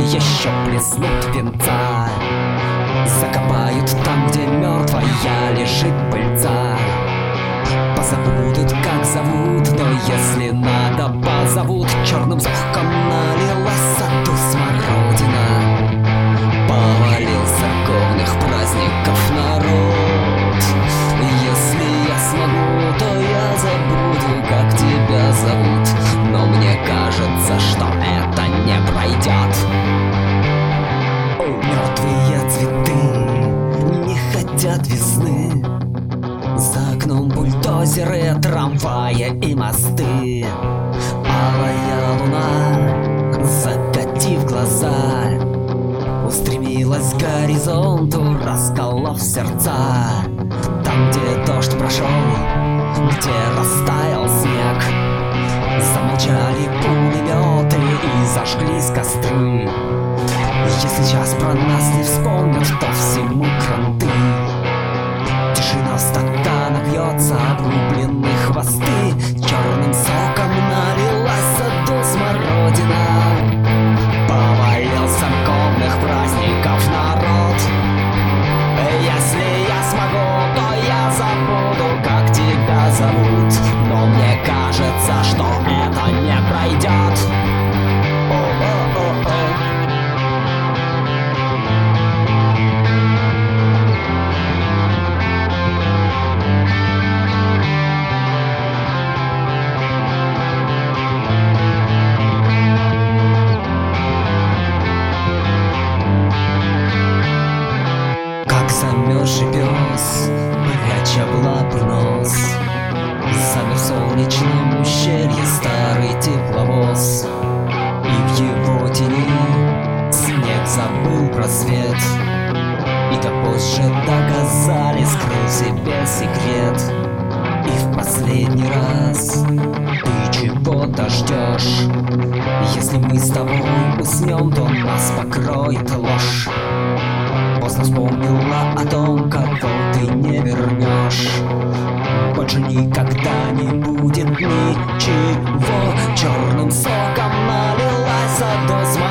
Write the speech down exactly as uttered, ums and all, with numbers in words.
еще плеснут венца, закопают там, где мертвая лежит пыльца. Позабудут, как зовут, но если надо, позовут. Черным соком налилась саду смородина, повалил церковных праздников народ. Если я смогу, то я забуду, как тебя зовут, но мне кажется, что это не пройдет. Мертвые цветы не хотят весны, за окном бульдозеры, трамваи и мосты. Алая луна, закатив глаза, устремилась к горизонту, расколов сердца. Там, где дождь прошел, где растаял снег, замолчали пулеметы и зажглись костры. Если сейчас про нас не вспомнят, то всему кранты. Тишина в стаканах бьется, облупленные хвосты. Черным соком налилась саду смородина, повалил церковных праздников народ. Если я смогу, то я забуду, как тебя зовут, но мне кажется, что это не пройдет. Замерзший пес, пряча в лапы нос, замер в солнечном ущелье старый тепловоз. И в его тени снег забыл про свет, и то позже доказали, скрыл себе секрет. И в последний раз ты чего-то ждешь. Если мы с тобой уснем, то нас покроет ложь. Поздно вспомнила о том, кого ты не вернешь. Больше никогда не будет ничего. Черным соком налилась садо.